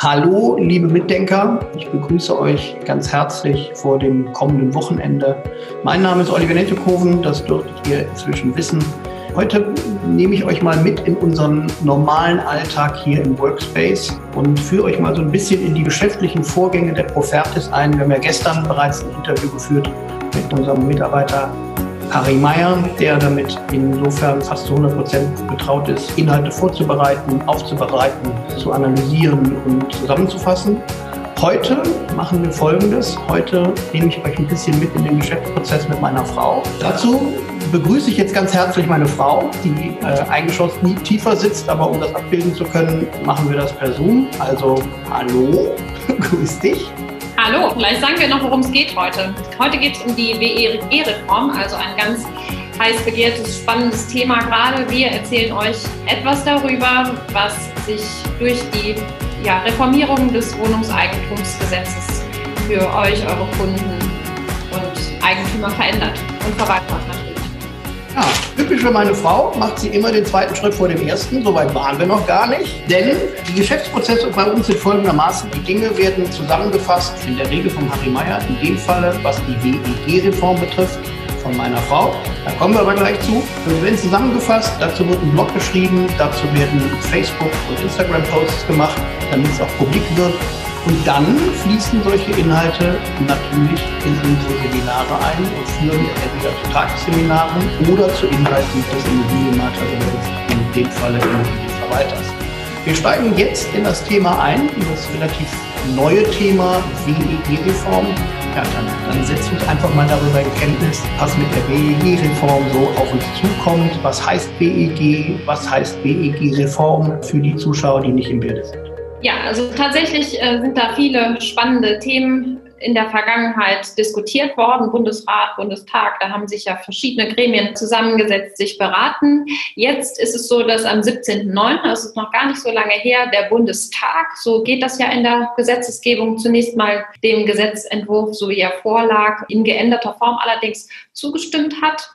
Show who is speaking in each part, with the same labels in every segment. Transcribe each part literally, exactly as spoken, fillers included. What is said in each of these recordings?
Speaker 1: Hallo, liebe Mitdenker, ich begrüße euch ganz herzlich vor dem kommenden Wochenende. Mein Name ist Oliver Nettekoven, das dürftet ihr inzwischen wissen. Heute nehme ich euch mal mit in unseren normalen Alltag hier im Workspace und führe euch mal so ein bisschen in die geschäftlichen Vorgänge der Profertis ein. Wir haben ja gestern bereits ein Interview geführt mit unserem Mitarbeiter Harry Meyer, der damit insofern fast zu hundert Prozent betraut ist, Inhalte vorzubereiten, aufzubereiten, zu analysieren und zusammenzufassen. Heute machen wir Folgendes. Heute nehme ich euch ein bisschen mit in den Geschäftsprozess mit meiner Frau. Dazu begrüße ich jetzt ganz herzlich meine Frau, die äh, eingeschossen nie tiefer sitzt, aber um das abbilden zu können, machen wir das per Zoom. Also, hallo, grüß dich.
Speaker 2: Hallo, vielleicht sagen wir noch, worum es geht heute. Heute geht es um die W E G-Reform, also ein ganz heiß begehrtes, spannendes Thema gerade. Wir erzählen euch etwas darüber, was sich durch die ja, Reformierung des Wohnungseigentumsgesetzes für euch, eure Kunden und Eigentümer verändert und Verwalter natürlich.
Speaker 1: Ja, typisch für meine Frau macht sie immer den zweiten Schritt vor dem ersten. Soweit waren wir noch gar nicht. Denn die Geschäftsprozesse bei uns sind folgendermaßen. Die Dinge werden zusammengefasst, in der Regel von Harry Meyer, in dem Falle, was die W E G-Reform betrifft, von meiner Frau. Da kommen wir aber gleich zu. Wir werden zusammengefasst, dazu wird ein Blog geschrieben, dazu werden Facebook- und Instagram-Posts gemacht, damit es auch publik wird. Und dann fließen solche Inhalte natürlich in unsere Seminare ein und führen entweder zu Tagesseminaren oder zu Inhalten des Immobilienmaklers, in dem Falle Immobilienverwalters. Wir steigen jetzt in das Thema ein, in das relativ neue Thema W E G-Reform. Ja, dann, dann setzt uns einfach mal darüber in Kenntnis, was mit der W E G-Reform so auf uns zukommt. Was heißt W E G? Was heißt W E G-Reform für die Zuschauer, die nicht im Bilde sind?
Speaker 2: Ja, also tatsächlich äh, sind da viele spannende Themen in der Vergangenheit diskutiert worden. Bundesrat, Bundestag, da haben sich ja verschiedene Gremien zusammengesetzt, sich beraten. Jetzt ist es so, dass am siebzehnten neunten, das ist noch gar nicht so lange her, der Bundestag, so geht das ja in der Gesetzesgebung, zunächst mal dem Gesetzentwurf, so wie er vorlag, in geänderter Form allerdings zugestimmt hat.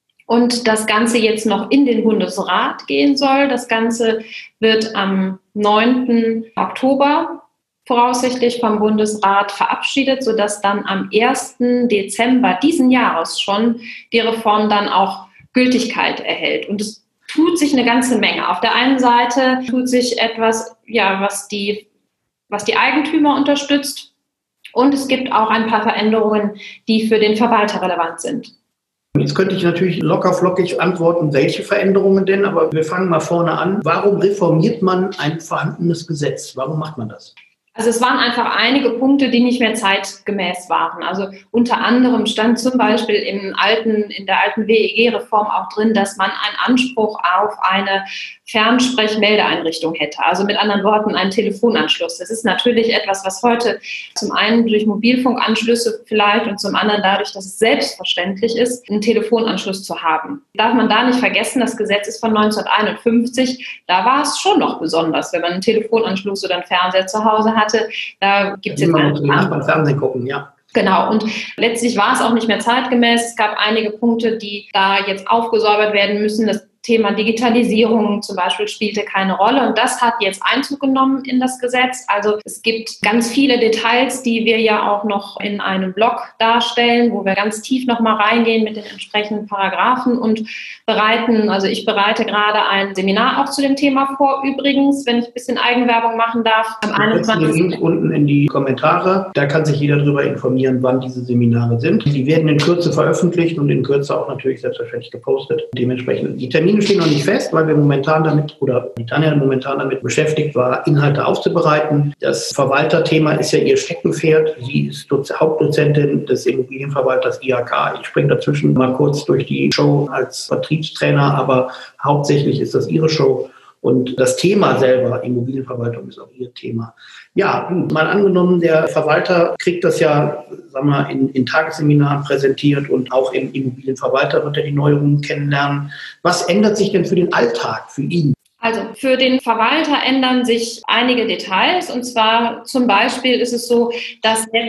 Speaker 2: Und das Ganze jetzt noch in den Bundesrat gehen soll. Das Ganze wird am neunten Oktober voraussichtlich vom Bundesrat verabschiedet, sodass dann am ersten Dezember diesen Jahres schon die Reform dann auch Gültigkeit erhält. Und es tut sich eine ganze Menge. Auf der einen Seite tut sich etwas, ja, was die, was die Eigentümer unterstützt. Und es gibt auch ein paar Veränderungen, die für den Verwalter relevant sind.
Speaker 1: Jetzt könnte ich natürlich locker flockig antworten, welche Veränderungen denn, aber wir fangen mal vorne an. Warum reformiert man ein vorhandenes Gesetz? Warum macht man das?
Speaker 2: Also es waren einfach einige Punkte, die nicht mehr zeitgemäß waren. Also unter anderem stand zum Beispiel im alten, in der alten W E G-Reform auch drin, dass man einen Anspruch auf eine Fernsprechmeldeeinrichtung hätte. Also mit anderen Worten einen Telefonanschluss. Das ist natürlich etwas, was heute zum einen durch Mobilfunkanschlüsse vielleicht und zum anderen dadurch, dass es selbstverständlich ist, einen Telefonanschluss zu haben. Darf man da nicht vergessen, das Gesetz ist von neunzehnhunderteinundfünfzig. Da war es schon noch besonders, wenn man einen Telefonanschluss oder einen Fernseher zu Hause hat. Da gibt es jetzt
Speaker 1: einen beim Fernsehen gucken, ja.
Speaker 2: Genau, und letztlich war es auch nicht mehr zeitgemäß. Es gab einige Punkte, die da jetzt aufgesäubert werden müssen. Das Thema Digitalisierung zum Beispiel spielte keine Rolle und das hat jetzt Einzug genommen in das Gesetz. Also es gibt ganz viele Details, die wir ja auch noch in einem Blog darstellen, wo wir ganz tief nochmal reingehen mit den entsprechenden Paragraphen und bereiten, also ich bereite gerade ein Seminar auch zu dem Thema vor, übrigens, wenn ich ein bisschen Eigenwerbung machen darf. Am einundzwanzigsten
Speaker 1: Den Link unten in die Kommentare, da kann sich jeder darüber informieren, wann diese Seminare sind. Die werden in Kürze veröffentlicht und in Kürze auch natürlich selbstverständlich gepostet. Dementsprechend die Termine stehen noch nicht fest, weil wir momentan damit, oder die Tanja momentan damit beschäftigt war, Inhalte aufzubereiten. Das Verwalterthema ist ja ihr Steckenpferd. Sie ist Hauptdozentin des Immobilienverwalters I H K. Ich springe dazwischen mal kurz durch die Show als Vertriebstrainer, aber hauptsächlich ist das ihre Show. Und das Thema selber, Immobilienverwaltung, ist auch ihr Thema. Ja, mal angenommen, der Verwalter kriegt das ja, sagen wir, in, in Tagesseminaren präsentiert und auch im Immobilienverwalter wird er die Neuerungen kennenlernen. Was ändert sich denn für den Alltag, für ihn?
Speaker 2: Also für den Verwalter ändern sich einige Details und zwar zum Beispiel ist es so, dass jetzt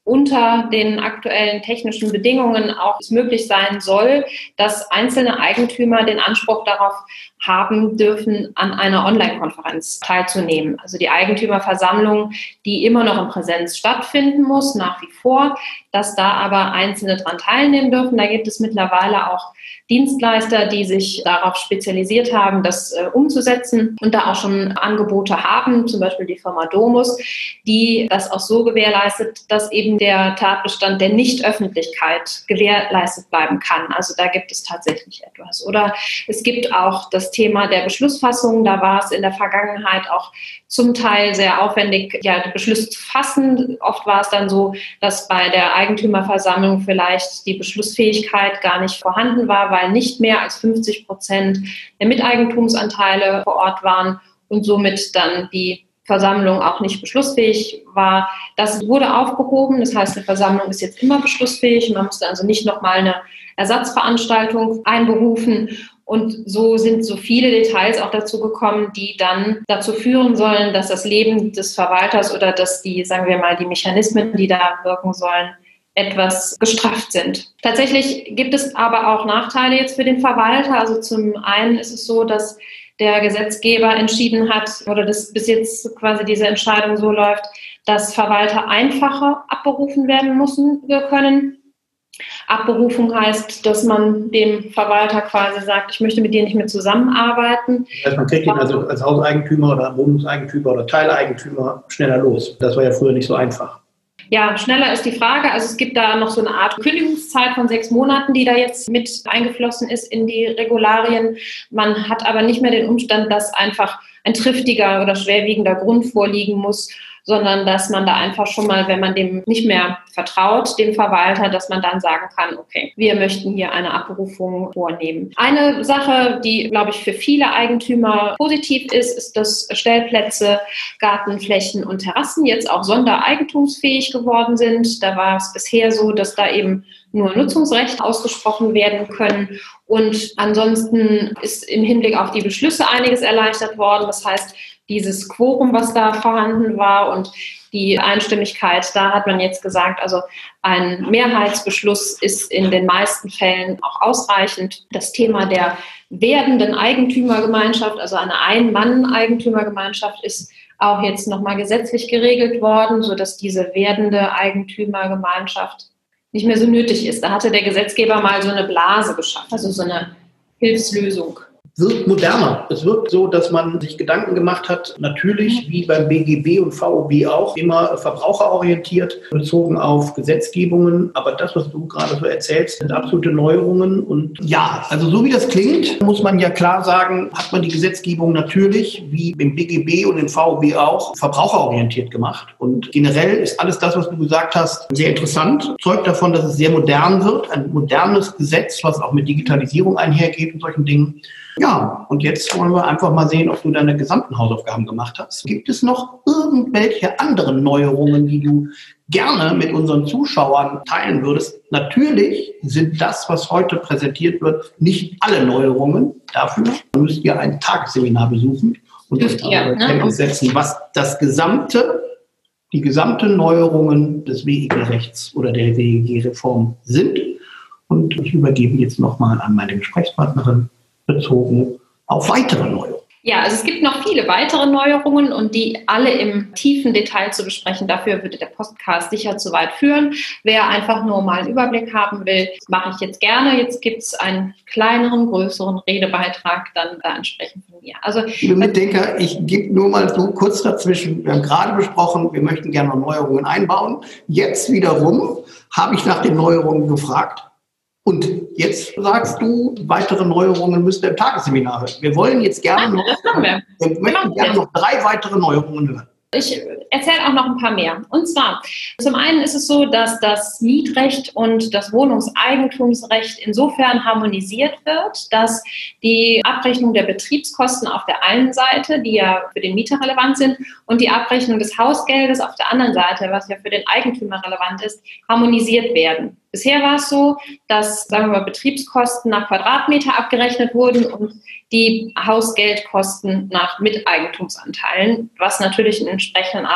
Speaker 2: unter den aktuellen technischen Bedingungen auch es möglich sein soll, dass einzelne Eigentümer den Anspruch darauf haben dürfen, an einer Online-Konferenz teilzunehmen. Also die Eigentümerversammlung, die immer noch in Präsenz stattfinden muss, nach wie vor, dass da aber Einzelne daran teilnehmen dürfen. Da gibt es mittlerweile auch Dienstleister, die sich darauf spezialisiert haben, das äh, umzusetzen und da auch schon Angebote haben, zum Beispiel die Firma Domus, die das auch so gewährleistet, dass eben der Tatbestand der Nichtöffentlichkeit gewährleistet bleiben kann. Also da gibt es tatsächlich etwas. Oder es gibt auch das Thema der Beschlussfassung. Da war es in der Vergangenheit auch zum Teil sehr aufwendig, ja, Beschlüsse zu fassen. Oft war es dann so, dass bei der Eigentümerversammlung vielleicht die Beschlussfähigkeit gar nicht vorhanden war, weil nicht mehr als fünfzig Prozent der Miteigentumsanteile vor Ort waren und somit dann die Versammlung auch nicht beschlussfähig war. Das wurde aufgehoben. Das heißt, eine Versammlung ist jetzt immer beschlussfähig. Man musste also nicht nochmal eine Ersatzveranstaltung einberufen. Und so sind so viele Details auch dazu gekommen, die dann dazu führen sollen, dass das Leben des Verwalters oder dass die, sagen wir mal, die Mechanismen, die da wirken sollen, etwas gestrafft sind. Tatsächlich gibt es aber auch Nachteile jetzt für den Verwalter. Also zum einen ist es so, dass der Gesetzgeber entschieden hat oder dass bis jetzt quasi diese Entscheidung so läuft, dass Verwalter einfacher abberufen werden müssen können. Abberufung heißt, dass man dem Verwalter quasi sagt, ich möchte mit dir nicht mehr zusammenarbeiten.
Speaker 1: Das heißt, man kriegt ihn also als Hauseigentümer oder Wohnungseigentümer oder Teileigentümer schneller los. Das war ja früher nicht so einfach.
Speaker 2: Ja, schneller ist die Frage. Also es gibt da noch so eine Art Kündigungszeit von sechs Monaten, die da jetzt mit eingeflossen ist in die Regularien. Man hat aber nicht mehr den Umstand, dass einfach ein triftiger oder schwerwiegender Grund vorliegen muss, sondern dass man da einfach schon mal, wenn man dem nicht mehr vertraut, dem Verwalter, dass man dann sagen kann, okay, wir möchten hier eine Abberufung vornehmen. Eine Sache, die, glaube ich, für viele Eigentümer positiv ist, ist, dass Stellplätze, Gartenflächen und Terrassen jetzt auch sondereigentumsfähig geworden sind. Da war es bisher so, dass da eben nur Nutzungsrechte ausgesprochen werden können. Und ansonsten ist im Hinblick auf die Beschlüsse einiges erleichtert worden. Das heißt, dieses Quorum, was da vorhanden war und die Einstimmigkeit, da hat man jetzt gesagt, also ein Mehrheitsbeschluss ist in den meisten Fällen auch ausreichend. Das Thema der werdenden Eigentümergemeinschaft, also eine Ein-Mann-Eigentümergemeinschaft, ist auch jetzt nochmal gesetzlich geregelt worden, sodass diese werdende Eigentümergemeinschaft nicht mehr so nötig ist. Da hatte der Gesetzgeber mal so eine Blase geschaffen, also so eine Hilfslösung.
Speaker 1: Wird moderner. Es wird so, dass man sich Gedanken gemacht hat, natürlich wie beim B G B und V O B auch, immer verbraucherorientiert, bezogen auf Gesetzgebungen. Aber das, was du gerade so erzählst, sind absolute Neuerungen. Und ja, also so wie das klingt, muss man ja klar sagen, hat man die Gesetzgebung natürlich, wie im B G B und im V O B auch, verbraucherorientiert gemacht. Und generell ist alles das, was du gesagt hast, sehr interessant. Zeugt davon, dass es sehr modern wird. Ein modernes Gesetz, was auch mit Digitalisierung einhergeht und solchen Dingen. Ja, und jetzt wollen wir einfach mal sehen, ob du deine gesamten Hausaufgaben gemacht hast. Gibt es noch irgendwelche anderen Neuerungen, die du gerne mit unseren Zuschauern teilen würdest? Natürlich sind das, was heute präsentiert wird, nicht alle Neuerungen. Dafür müsst ihr ein Tagesseminar besuchen und euch darüber setzen, was das gesamte, die gesamten Neuerungen des W E G-Rechts oder der W E G-Reform sind. Und ich übergebe jetzt nochmal an meine Gesprächspartnerin, bezogen auf weitere Neuerungen.
Speaker 2: Ja, also es gibt noch viele weitere Neuerungen und die alle im tiefen Detail zu besprechen. Dafür würde der Podcast sicher zu weit führen. Wer einfach nur mal einen Überblick haben will, mache ich jetzt gerne. Jetzt gibt es einen kleineren, größeren Redebeitrag dann da entsprechend von mir. Also,
Speaker 1: liebe Mitdenker, ich gebe nur mal so kurz dazwischen. Wir haben gerade besprochen, wir möchten gerne noch Neuerungen einbauen. Jetzt wiederum habe ich nach den Neuerungen gefragt. Und jetzt sagst du, weitere Neuerungen müsst ihr im Tagesseminar hören. Wir wollen jetzt gerne noch, wir. Wir möchten gerne noch drei weitere Neuerungen hören.
Speaker 2: Ich erzähle auch noch ein paar mehr. Und zwar, zum einen ist es so, dass das Mietrecht und das Wohnungseigentumsrecht insofern harmonisiert wird, dass die Abrechnung der Betriebskosten auf der einen Seite, die ja für den Mieter relevant sind, und die Abrechnung des Hausgeldes auf der anderen Seite, was ja für den Eigentümer relevant ist, harmonisiert werden. Bisher war es so, dass, sagen wir mal, Betriebskosten nach Quadratmeter abgerechnet wurden und die Hausgeldkosten nach Miteigentumsanteilen, was natürlich einen entsprechenden Arbeitsaufwand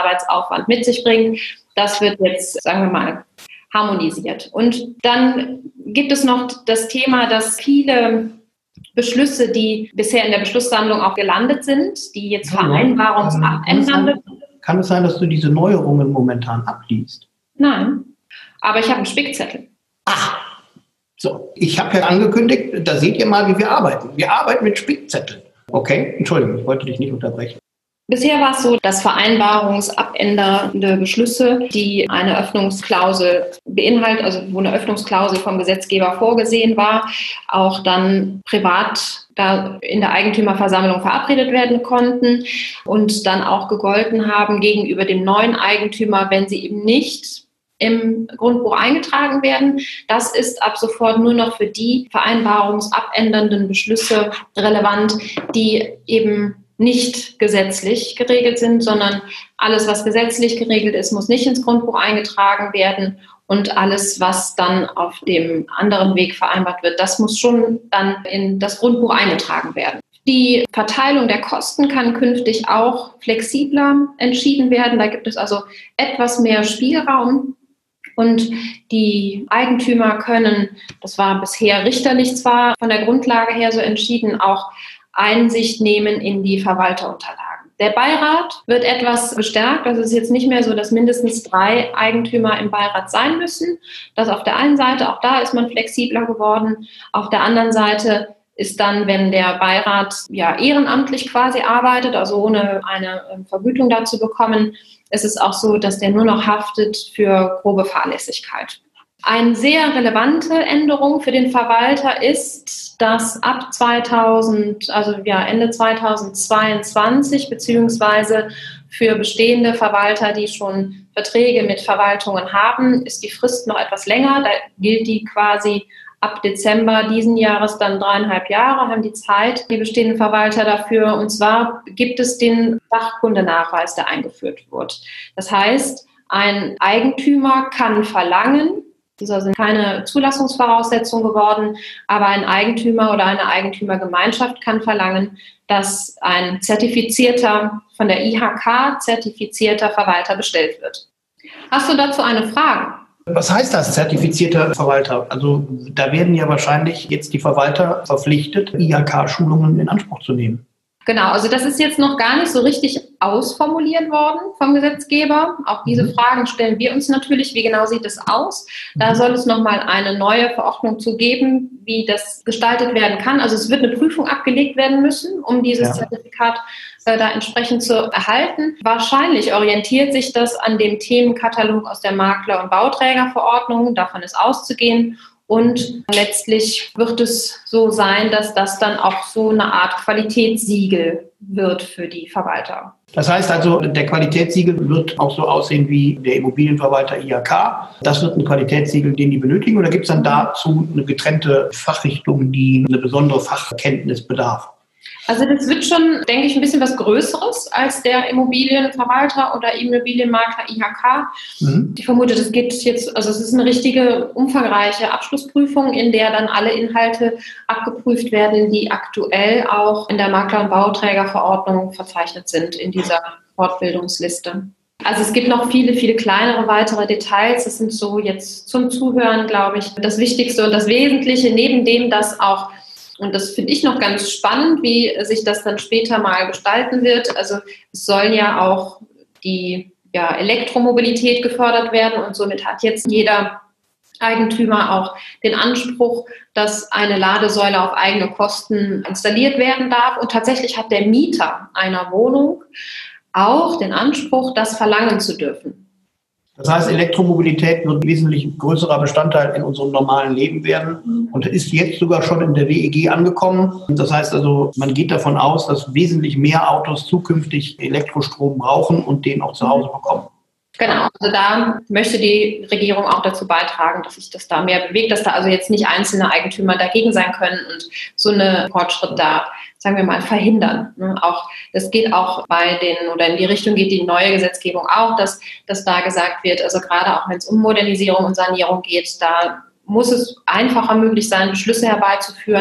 Speaker 2: Arbeitsaufwand mit sich bringt. Das wird jetzt, sagen wir mal, harmonisiert. Und dann gibt es noch das Thema, dass viele Beschlüsse, die bisher in der Beschlusssammlung auch gelandet sind, die jetzt vereinbarungsabändernde.
Speaker 1: Kann es sein, dass du diese Neuerungen momentan abliest?
Speaker 2: Nein, aber ich habe einen Spickzettel.
Speaker 1: Ach, so. Ich habe ja angekündigt, da seht ihr mal, wie wir arbeiten. Wir arbeiten mit Spickzetteln. Okay, Entschuldigung, ich wollte dich nicht unterbrechen.
Speaker 2: Bisher war es so, dass vereinbarungsabändernde Beschlüsse, die eine Öffnungsklausel beinhalten, also wo eine Öffnungsklausel vom Gesetzgeber vorgesehen war, auch dann privat da in der Eigentümerversammlung verabredet werden konnten und dann auch gegolten haben gegenüber dem neuen Eigentümer, wenn sie eben nicht im Grundbuch eingetragen werden. Das ist ab sofort nur noch für die vereinbarungsabändernden Beschlüsse relevant, die eben nicht gesetzlich geregelt sind, sondern alles, was gesetzlich geregelt ist, muss nicht ins Grundbuch eingetragen werden und alles, was dann auf dem anderen Weg vereinbart wird, das muss schon dann in das Grundbuch eingetragen werden. Die Verteilung der Kosten kann künftig auch flexibler entschieden werden. Da gibt es also etwas mehr Spielraum. Und die Eigentümer können, das war bisher richterlich zwar von der Grundlage her so entschieden, auch Einsicht nehmen in die Verwalterunterlagen. Der Beirat wird etwas bestärkt. Also es ist jetzt nicht mehr so, dass mindestens drei Eigentümer im Beirat sein müssen. Das auf der einen Seite, auch da ist man flexibler geworden. Auf der anderen Seite ist dann, wenn der Beirat ja ehrenamtlich quasi arbeitet, also ohne eine Vergütung dazu bekommen, ist es auch so, dass der nur noch haftet für grobe Fahrlässigkeit. Eine sehr relevante Änderung für den Verwalter ist, dass ab zweitausend, also ja Ende zweitausendzweiundzwanzig beziehungsweise für bestehende Verwalter, die schon Verträge mit Verwaltungen haben, ist die Frist noch etwas länger. Da gilt die quasi ab Dezember diesen Jahres dann dreieinhalb Jahre, haben die Zeit, die bestehenden Verwalter dafür. Und zwar gibt es den Sachkundenachweis, der eingeführt wird. Das heißt, ein Eigentümer kann verlangen, das sind keine Zulassungsvoraussetzungen geworden, aber ein Eigentümer oder eine Eigentümergemeinschaft kann verlangen, dass ein zertifizierter, von der I H K zertifizierter Verwalter bestellt wird. Hast du dazu eine Frage?
Speaker 1: Was heißt das, zertifizierter Verwalter? Also da werden ja wahrscheinlich jetzt die Verwalter verpflichtet, I H K-Schulungen in Anspruch zu nehmen.
Speaker 2: Genau, also das ist jetzt noch gar nicht so richtig ausformuliert worden vom Gesetzgeber. Auch diese mhm. Fragen stellen wir uns natürlich. Wie genau sieht es aus? Da soll es nochmal eine neue Verordnung zu geben, wie das gestaltet werden kann. Also es wird eine Prüfung abgelegt werden müssen, um dieses ja. Zertifikat äh, da entsprechend zu erhalten. Wahrscheinlich orientiert sich das an dem Themenkatalog aus der Makler- und Bauträgerverordnung. Davon ist auszugehen. Und letztlich wird es so sein, dass das dann auch so eine Art Qualitätssiegel wird für die Verwalter.
Speaker 1: Das heißt also, der Qualitätssiegel wird auch so aussehen wie der Immobilienverwalter I H K. Das wird ein Qualitätssiegel, den die benötigen. Oder gibt es dann dazu eine getrennte Fachrichtung, die eine besondere Fachkenntnis bedarf?
Speaker 2: Also das wird schon, denke ich, ein bisschen was Größeres als der Immobilienverwalter oder Immobilienmakler I H K. Mhm. Ich vermute, das geht jetzt, also es ist eine richtige, umfangreiche Abschlussprüfung, in der dann alle Inhalte abgeprüft werden, die aktuell auch in der Makler- und Bauträgerverordnung verzeichnet sind in dieser Fortbildungsliste. Also es gibt noch viele, viele kleinere weitere Details. Das sind so jetzt zum Zuhören, glaube ich, das Wichtigste und das Wesentliche, neben dem, dass auch, und das finde ich noch ganz spannend, wie sich das dann später mal gestalten wird. Also es sollen ja auch die ja, Elektromobilität gefördert werden und somit hat jetzt jeder Eigentümer auch den Anspruch, dass eine Ladesäule auf eigene Kosten installiert werden darf. Und tatsächlich hat der Mieter einer Wohnung auch den Anspruch, das verlangen zu dürfen.
Speaker 1: Das heißt, Elektromobilität wird ein wesentlich größerer Bestandteil in unserem normalen Leben werden und ist jetzt sogar schon in der W E G angekommen. Das heißt also, man geht davon aus, dass wesentlich mehr Autos zukünftig Elektrostrom brauchen und den auch zu Hause bekommen.
Speaker 2: Genau, also da möchte die Regierung auch dazu beitragen, dass sich das da mehr bewegt, dass da also jetzt nicht einzelne Eigentümer dagegen sein können und so eine Fortschritt da, sagen wir mal, verhindern. Auch, das geht auch bei den, oder in die Richtung geht die neue Gesetzgebung auch, dass, dass da gesagt wird, also gerade auch wenn es um Modernisierung und Sanierung geht, da muss es einfacher möglich sein, Beschlüsse herbeizuführen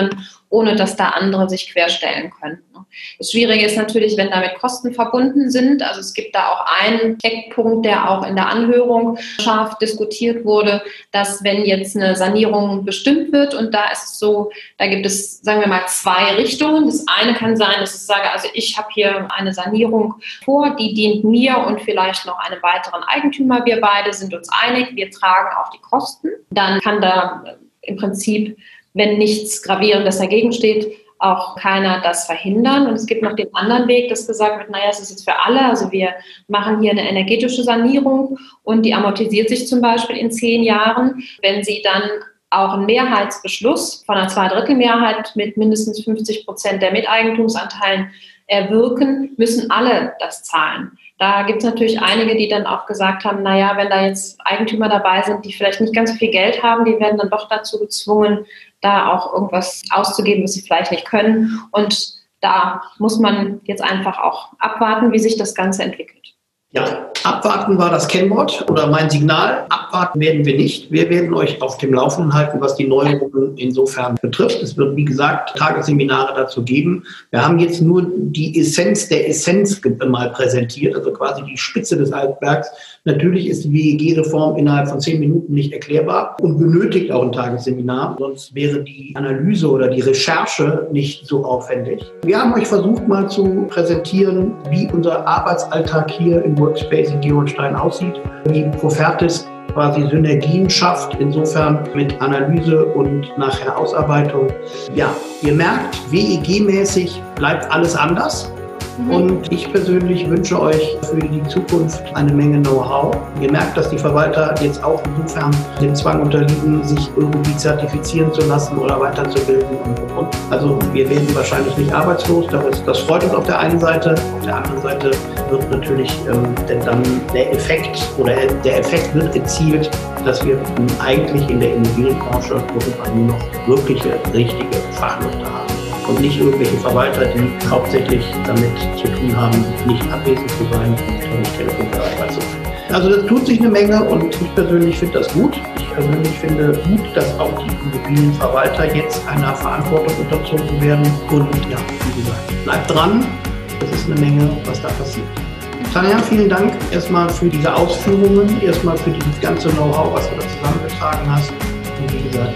Speaker 2: ohne dass da andere sich querstellen könnten. Das Schwierige ist natürlich, wenn damit Kosten verbunden sind. Also es gibt da auch einen Eckpunkt, der auch in der Anhörung scharf diskutiert wurde, dass wenn jetzt eine Sanierung bestimmt wird und da ist es so, da gibt es, sagen wir mal, zwei Richtungen. Das eine kann sein, dass ich sage, also ich habe hier eine Sanierung vor, die dient mir und vielleicht noch einem weiteren Eigentümer. Wir beide sind uns einig, wir tragen auch die Kosten. Dann kann da im Prinzip, wenn nichts Gravierendes dagegen steht, auch keiner das verhindern. Und es gibt noch den anderen Weg, dass gesagt wird, naja, es ist jetzt für alle, also wir machen hier eine energetische Sanierung und die amortisiert sich zum Beispiel in zehn Jahren. Wenn Sie dann auch einen Mehrheitsbeschluss von einer Zweidrittelmehrheit mit mindestens fünfzig Prozent der Miteigentumsanteilen erwirken, müssen alle das zahlen. Da gibt es natürlich einige, die dann auch gesagt haben, naja, wenn da jetzt Eigentümer dabei sind, die vielleicht nicht ganz so viel Geld haben, die werden dann doch dazu gezwungen, da auch irgendwas auszugeben, was sie vielleicht nicht können. Und da muss man jetzt einfach auch abwarten, wie sich das Ganze entwickelt.
Speaker 1: Ja, abwarten war das Kennwort oder mein Signal. Abwarten werden wir nicht. Wir werden euch auf dem Laufenden halten, was die Neuerungen insofern betrifft. Es wird, wie gesagt, Tagesseminare dazu geben. Wir haben jetzt nur die Essenz der Essenz mal präsentiert, also quasi die Spitze des Eisbergs. Natürlich ist die W E G-Reform innerhalb von zehn Minuten nicht erklärbar und benötigt auch ein Tagesseminar. Sonst wäre die Analyse oder die Recherche nicht so aufwendig. Wir haben euch versucht mal zu präsentieren, wie unser Arbeitsalltag hier im Workspace in Georgstein aussieht, wie Profertis quasi Synergien schafft, insofern mit Analyse und nachher Ausarbeitung. Ja, ihr merkt, W E G-mäßig bleibt alles anders. Und ich persönlich wünsche euch für die Zukunft eine Menge Know-how. Ihr merkt, dass die Verwalter jetzt auch insofern dem Zwang unterliegen, sich irgendwie zertifizieren zu lassen oder weiterzubilden und, und, und. Also wir werden wahrscheinlich nicht arbeitslos. Das, das freut uns auf der einen Seite. Auf der anderen Seite wird natürlich ähm, denn dann der Effekt oder der Effekt wird erzielt, dass wir eigentlich in der Immobilienbranche irgendwann nur noch wirkliche, richtige Fachleute haben. Und nicht irgendwelche Verwalter, die hauptsächlich damit zu tun haben, nicht abwesend zu sein und nicht telefonbereit zu sein. Also das tut sich eine Menge und ich persönlich finde das gut. Ich persönlich finde gut, dass auch die Immobilienverwalter jetzt einer Verantwortung unterzogen werden. Und ja, wie gesagt, bleibt dran. Das ist eine Menge, was da passiert. Tanja, vielen Dank erstmal für diese Ausführungen, erstmal für dieses ganze Know-how, was du da zusammengetragen hast. Und wie gesagt,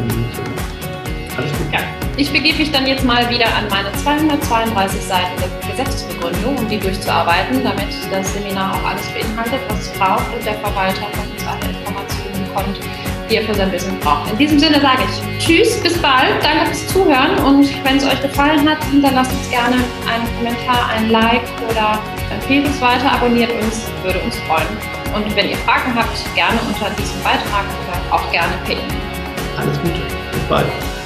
Speaker 1: alles gut.
Speaker 2: Ja. Ich begebe mich dann jetzt mal wieder an meine zweihundertzweiunddreißig Seiten der Gesetzesbegründung, um die durchzuarbeiten, damit das Seminar auch alles beinhaltet, was es braucht und der Verwalter von uns alle Informationen bekommt, die er für sein Business braucht. In diesem Sinne sage ich Tschüss, bis bald, danke fürs Zuhören und wenn es euch gefallen hat, hinterlasst uns gerne einen Kommentar, ein Like oder empfehlt uns weiter, abonniert uns, würde uns freuen. Und wenn ihr Fragen habt, gerne unter diesem Beitrag oder auch gerne per E-Mail.
Speaker 1: Alles Gute, bis bald.